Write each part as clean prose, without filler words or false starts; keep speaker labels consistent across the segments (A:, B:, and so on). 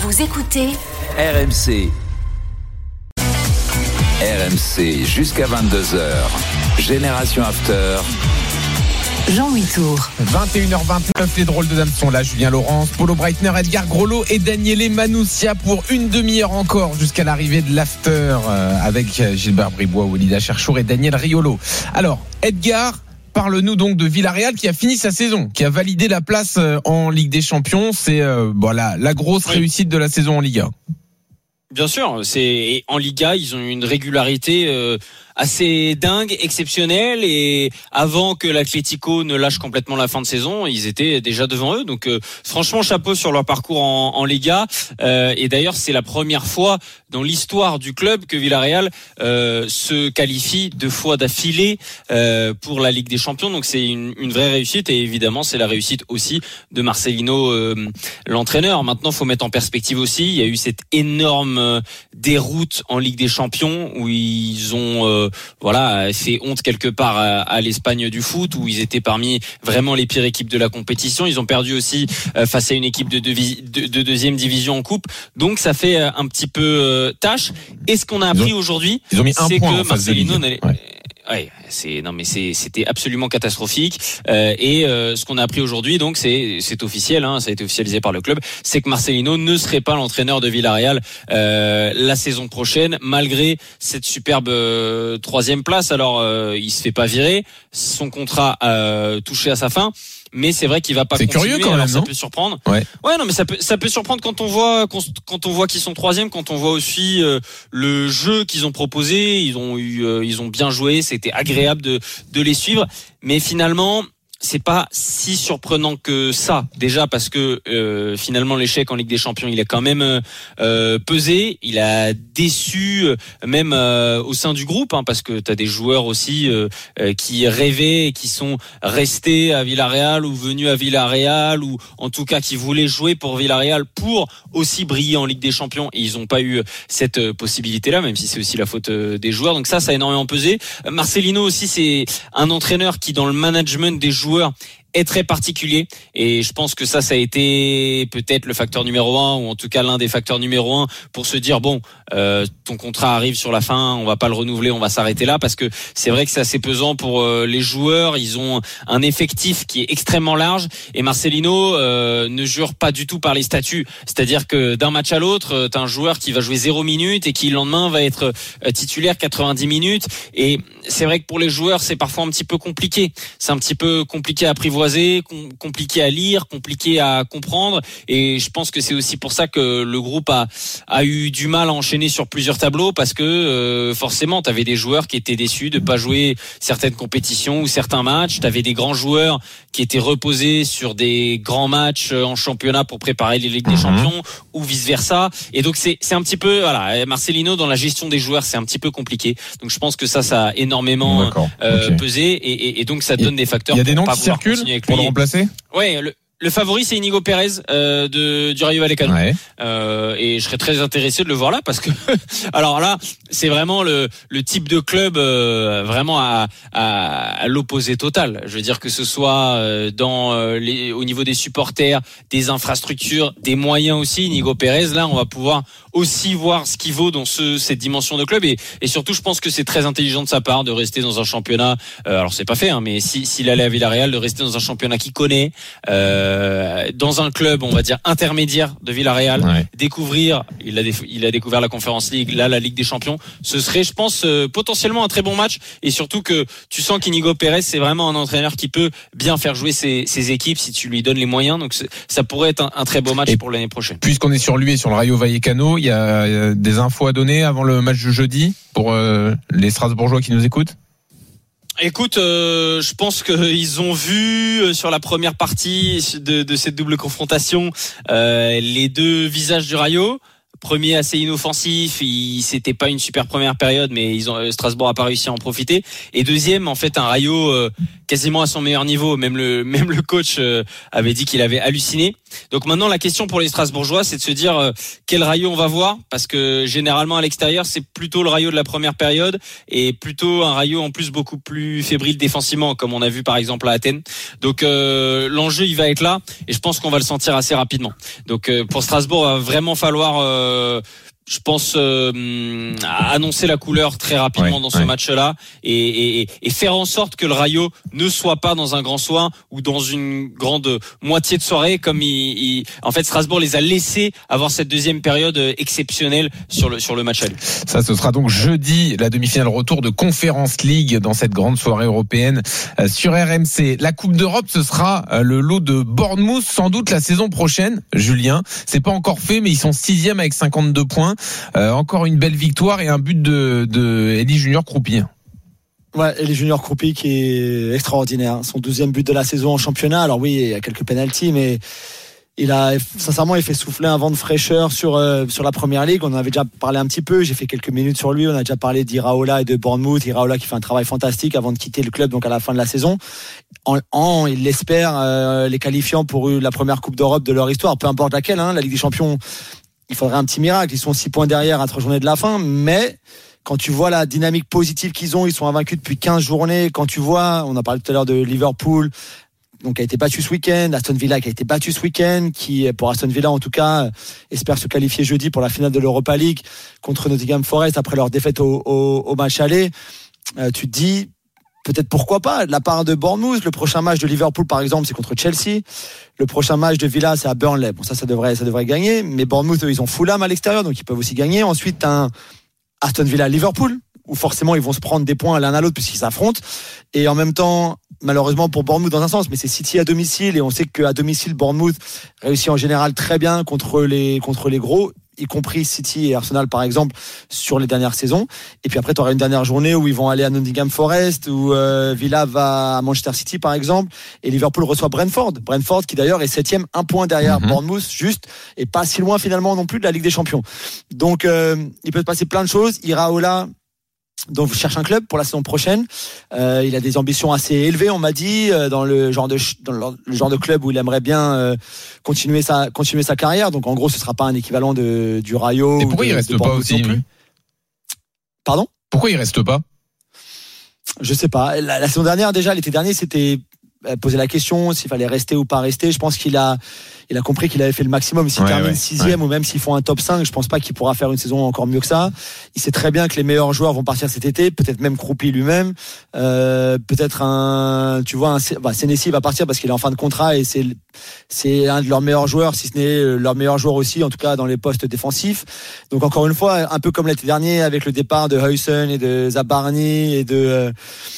A: Vous écoutez
B: RMC. RMC jusqu'à 22h. Génération After.
A: Jean-Louis Tour.
C: 21h29, les drôles de dames sont là. Julien Laurence, Polo Breitner, Edgar Groslo et Daniele Manoussia pour une demi-heure encore jusqu'à l'arrivée de l'After avec Gilbert Bribois, Walida Cherchour et Daniel Riolo. Alors, Edgar, parle-nous donc de Villarreal qui a fini sa saison, qui a validé la place en Ligue des Champions. C'est la grosse réussite de la saison en Liga.
D: Bien sûr, et en Liga, ils ont une régularité assez dingue, exceptionnelle, et avant que l'Atlético ne lâche complètement la fin de saison, ils étaient déjà devant eux. Donc franchement, chapeau sur leur parcours en Liga. Et d'ailleurs, c'est la première fois dans l'histoire du club que Villarreal se qualifie 2 fois d'affilée pour la Ligue des Champions. Donc c'est une vraie réussite, et évidemment, c'est la réussite aussi de Marcelino, l'entraîneur. Maintenant, faut mettre en perspective aussi, il y a eu cette énorme déroute en Ligue des Champions où ils ont fait honte quelque part à l'Espagne du foot, où ils étaient parmi vraiment les pires équipes de la compétition. Ils ont perdu aussi face à une équipe de deuxième division en coupe. Donc ça fait un petit peu tâche. Et ce qu'on a appris aujourd'hui,
C: ils ont mis
D: c'est
C: point
D: que Marcelino
C: Ouais.
D: C'était absolument catastrophique. Ce qu'on a appris aujourd'hui, donc c'est officiel, ça a été officialisé par le club, c'est que Marcelino ne serait pas l'entraîneur de Villarreal la saison prochaine, malgré cette superbe 3e place. Alors il se fait pas virer, son contrat a touché à sa fin. Mais c'est vrai qu'il va pas
C: c'est
D: continuer.
C: Curieux quand même,
D: alors ça
C: non
D: peut surprendre.
C: Ouais,
D: non, mais ça peut surprendre quand on voit qu'ils sont 3e, quand on voit aussi le jeu qu'ils ont proposé. Ils ont bien joué. C'était agréable de les suivre. Mais finalement, c'est pas si surprenant que ça. Déjà parce que finalement l'échec en Ligue des Champions, il a quand même pesé. Il a déçu même au sein du groupe, parce que t'as des joueurs aussi qui rêvaient, qui sont restés à Villarreal ou venus à Villarreal, ou en tout cas qui voulaient jouer pour Villarreal pour aussi briller en Ligue des Champions, et ils n'ont pas eu cette possibilité-là, même si c'est aussi la faute des joueurs. Donc ça a énormément pesé. Marcelino aussi, c'est un entraîneur qui, dans le management des joueurs, est très particulier, et je pense que ça a été peut-être le facteur numéro 1, ou en tout cas l'un des facteurs numéro 1 pour se dire ton contrat arrive sur la fin, on va pas le renouveler, on va s'arrêter là, parce que c'est vrai que c'est assez pesant pour les joueurs. Ils ont un effectif qui est extrêmement large, et Marcelino ne jure pas du tout par les statuts, c'est-à-dire que d'un match à l'autre, t'as un joueur qui va jouer 0 minutes et qui le lendemain va être titulaire 90 minutes, et c'est vrai que pour les joueurs c'est parfois un petit peu compliqué, c'est un petit peu compliqué à apprivoiser, compliqué à lire, compliqué à comprendre, et je pense que c'est aussi pour ça que le groupe a eu du mal à enchaîner sur plusieurs tableaux, parce que forcément t'avais des joueurs qui étaient déçus de pas jouer certaines compétitions ou certains matchs, t'avais des grands joueurs qui étaient reposés sur des grands matchs en championnat pour préparer les Ligues des Champions, ou vice versa, et donc c'est un petit peu Marcelino, dans la gestion des joueurs, c'est un petit peu compliqué. Donc je pense que ça a énormément pesé, et donc ça donne des facteurs.
C: Il y a des noms qui circulent pour le remplacer.
D: Ouais, le favori, c'est Inigo Pérez du Rayo Vallecano.
C: Ouais.
D: Et je serais très intéressé de le voir là, parce que alors là, c'est vraiment le type de club vraiment à l'opposé total. Je veux dire, que ce soit au niveau des supporters, des infrastructures, des moyens aussi. Inigo Pérez, là, on va pouvoir aussi voir ce qu'il vaut dans cette dimension de club, et surtout, je pense que c'est très intelligent de sa part de rester dans un championnat. Alors c'est pas fait, mais s'il allait à Villarreal, de rester dans un championnat qu'il connaît. Dans un club, on va dire intermédiaire de Villarreal, découvrir, il a découvert la Conference League, là la Ligue des Champions, ce serait, je pense, potentiellement un très bon match, et surtout que tu sens qu'Inigo Pérez, c'est vraiment un entraîneur qui peut bien faire jouer ses équipes si tu lui donnes les moyens. Donc ça pourrait être un très beau match pour l'année prochaine.
C: Puisqu'on est sur lui et sur le Rayo Vallecano, il y a des infos à donner avant le match de jeudi pour les Strasbourgeois qui nous écoutent.
D: Écoute, je pense qu'ils ont vu sur la première partie de cette double confrontation les deux visages du Rayo. Premier assez inoffensif, c'était pas une super première période, mais Strasbourg a pas réussi à en profiter. Et deuxième, en fait, un Rayo quasiment à son meilleur niveau. Même le coach avait dit qu'il avait halluciné. Donc maintenant, la question pour les Strasbourgeois, c'est de se dire quel Rayo on va voir, parce que généralement à l'extérieur, c'est plutôt le Rayo de la première période et plutôt un Rayo en plus beaucoup plus fébrile défensivement, comme on a vu par exemple à Athènes. Donc l'enjeu, il va être là, et je pense qu'on va le sentir assez rapidement. Donc pour Strasbourg, il va vraiment falloir je pense annoncer la couleur très rapidement dans ce match-là et faire en sorte que le Rayo ne soit pas dans un grand soin ou dans une grande moitié de soirée, comme en fait Strasbourg les a laissés avoir cette deuxième période exceptionnelle sur le match aller.
C: Ça, ce sera donc jeudi, la demi-finale retour de Conference League dans cette grande soirée européenne sur RMC. La Coupe d'Europe, ce sera le lot de Bournemouth sans doute la saison prochaine. Julien, c'est pas encore fait, mais ils sont 6e avec 52 points. Encore une belle victoire et un but de Elie Junior Croupi.
E: Ouais, Elie Junior Croupi qui est extraordinaire. Son 12e but de la saison en championnat. Alors oui, il y a quelques pénaltys, mais il fait souffler un vent de fraîcheur sur la première ligue. On en avait déjà parlé un petit peu. J'ai fait quelques minutes sur lui. On a déjà parlé d'Iraola et de Bournemouth. Iraola qui fait un travail fantastique avant de quitter le club, donc à la fin de la saison. Il l'espère les qualifiant pour la première Coupe d'Europe de leur histoire, peu importe laquelle, la Ligue des Champions. Il faudrait un petit miracle. Ils sont 6 points derrière à 3 journées de la fin. Mais quand tu vois la dynamique positive qu'ils ont, ils sont invaincus depuis 15 journées. Quand tu vois, on a parlé tout à l'heure de Liverpool, donc qui a été battu ce week-end, Aston Villa qui a été battu ce week-end, qui, pour Aston Villa en tout cas, espère se qualifier jeudi pour la finale de l'Europa League contre Nottingham Forest après leur défaite au match aller. Tu te dis, peut-être pourquoi pas, de la part de Bournemouth. Le prochain match de Liverpool, par exemple, c'est contre Chelsea. Le prochain match de Villa, c'est à Burnley. Bon, ça devrait gagner. Mais Bournemouth, eux, ils ont Fulham à l'extérieur, donc ils peuvent aussi gagner. Ensuite, un Aston Villa-Liverpool, où forcément, ils vont se prendre des points l'un à l'autre puisqu'ils s'affrontent. Et en même temps, malheureusement pour Bournemouth dans un sens, mais c'est City à domicile. Et on sait qu'à domicile, Bournemouth réussit en général très bien contre les gros, y compris City et Arsenal par exemple sur les dernières saisons. Et puis après tu auras une dernière journée où ils vont aller à Nottingham Forest, où Villa va à Manchester City par exemple, et Liverpool reçoit Brentford qui d'ailleurs est 7e, 1 point derrière Bournemouth juste, et pas si loin finalement non plus de la Ligue des Champions. Donc il peut se passer plein de choses. Iraola, donc cherche un club pour la saison prochaine. Il a des ambitions assez élevées, on m'a dit, dans le genre de club où il aimerait bien continuer sa carrière. Donc en gros, ce sera pas un équivalent du Rayo.
C: Et pourquoi il reste pas aussi, lui ?
E: Pardon ?
C: Pourquoi il reste pas ?
E: Je sais pas. La saison dernière, déjà, l'été dernier, c'était poser la question s'il fallait rester ou pas rester. Je pense qu'il a compris qu'il avait fait le maximum. S'il termine 6e ou même s'ils font un top 5, je pense pas qu'il pourra faire une saison encore mieux que ça. Il sait très bien que les meilleurs joueurs vont partir cet été, peut-être même Croupi lui-même, peut-être Senesi va partir parce qu'il est en fin de contrat et c'est un de leurs meilleurs joueurs, si ce n'est leur meilleur joueur aussi, en tout cas dans les postes défensifs. Donc encore une fois, un peu comme l'été dernier avec le départ de Huysen et de Zabarni et de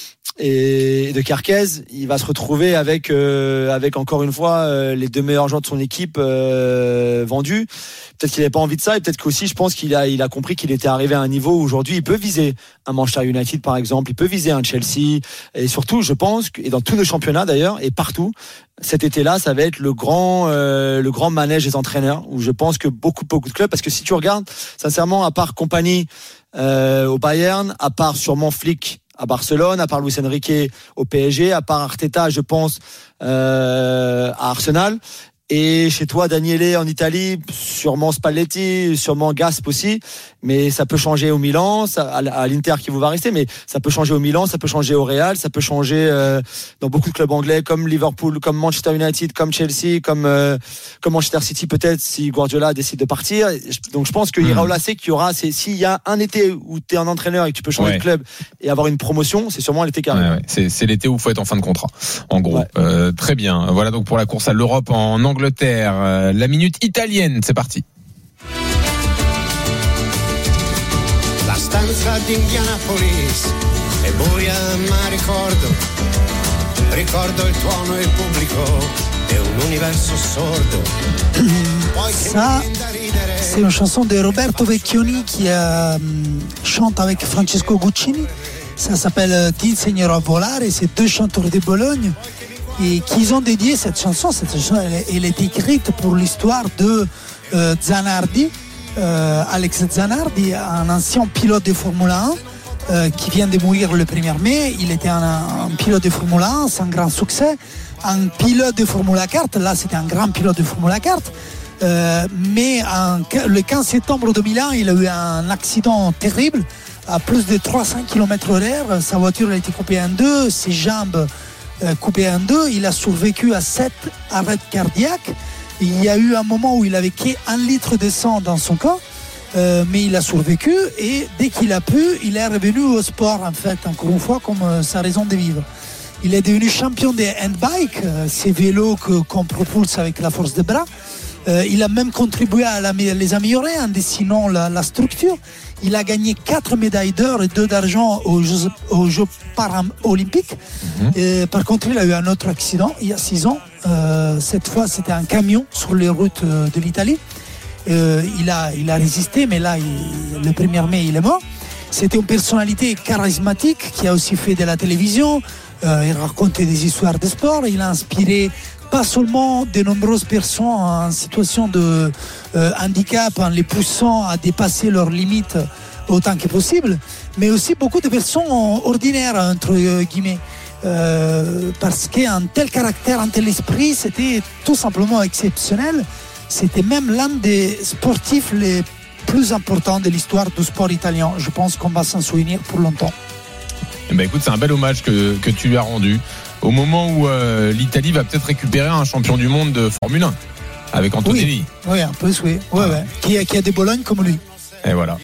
E: Kerkez, il va se retrouver avec encore une fois les 2 meilleurs joueurs de son équipe vendus. Peut-être qu'il n'avait pas envie de ça, et peut-être qu'aussi je pense qu'il a compris qu'il était arrivé à un niveau où aujourd'hui il peut viser un Manchester United par exemple, il peut viser un Chelsea, et surtout je pense et dans tous nos championnats d'ailleurs et partout cet été-là ça va être le grand manège des entraîneurs, où je pense que beaucoup de clubs, parce que si tu regardes sincèrement, à part Kompany au Bayern, à part sûrement Flick à Barcelone, à part Luis Enrique au PSG, à part Arteta, je pense, à Arsenal. Et chez toi, Daniele en Italie, sûrement Spalletti, sûrement Gasp aussi, mais ça peut changer au Milan, à l'Inter qui vous va rester, mais ça peut changer au Milan, ça peut changer au Real, ça peut changer dans beaucoup de clubs anglais comme Liverpool, comme Manchester United, comme Chelsea, comme Manchester City peut-être si Guardiola décide de partir. Donc je pense que Iraola sait qu'il y aura, s'il y a un été où tu es un entraîneur et que tu peux changer de club et avoir une promotion, c'est sûrement l'été qui arrive.
C: C'est l'été où il faut être en fin de contrat, en gros. Très bien. Voilà donc pour la course à l'Europe en Angleterre. La minute italienne, c'est parti. La stanza di Indianapolis è buia ma ricordo il tuono e il pubblico e un universo sordo.
F: Ça, c'est une chanson de Roberto Vecchioni qui chante avec Francesco Guccini. Ça s'appelle Ti insegnerò a volare. C'est 2 chanteurs de Bologne et qui ont dédié cette chanson. Cette chanson, elle est écrite pour l'histoire de Zanardi, Alex Zanardi, un ancien pilote de Formule 1 qui vient de mourir le 1er mai. Il était un pilote de Formule 1 sans grand succès. Un pilote de Formule 4, là c'était un grand pilote de Formule 4. Mais le 15 septembre 2001, il a eu un accident terrible à plus de 300 km/h. Sa voiture a été coupée en deux, ses jambes coupées en deux. Il a survécu à 7 arrêts cardiaques. Il y a eu un moment où il avait qu'1 litre de sang dans son corps, mais il a survécu et dès qu'il a pu, il est revenu au sport en fait, encore une fois, comme sa raison de vivre. Il est devenu champion des handbikes, ces vélos qu'on propulse avec la force des bras. Il a même contribué à les améliorer en dessinant la structure. Il a gagné 4 médailles d'or et 2 d'argent aux Jeux paralympiques. Par contre, il a eu un autre accident il y a 6 ans. Cette fois, c'était un camion sur les routes de l'Italie. Il a résisté, mais là, le 1er mai, il est mort. C'était une personnalité charismatique qui a aussi fait de la télévision. Il racontait des histoires de sport. Il a inspiré pas seulement de nombreuses personnes en situation de handicap, en les poussant à dépasser leurs limites autant que possible, mais aussi beaucoup de personnes ordinaires, entre guillemets. Parce qu'un tel caractère, un tel esprit, c'était tout simplement exceptionnel. C'était même l'un des sportifs les plus importants de l'histoire du sport italien. Je pense qu'on va s'en souvenir pour longtemps.
C: Écoute, c'est un bel hommage que tu lui as rendu au moment où l'Italie va peut-être récupérer un champion du monde de Formule 1 avec Antonelli.
F: Oui, un peu, oui. Ouais. Qui a des Bolognes comme lui.
C: Et voilà.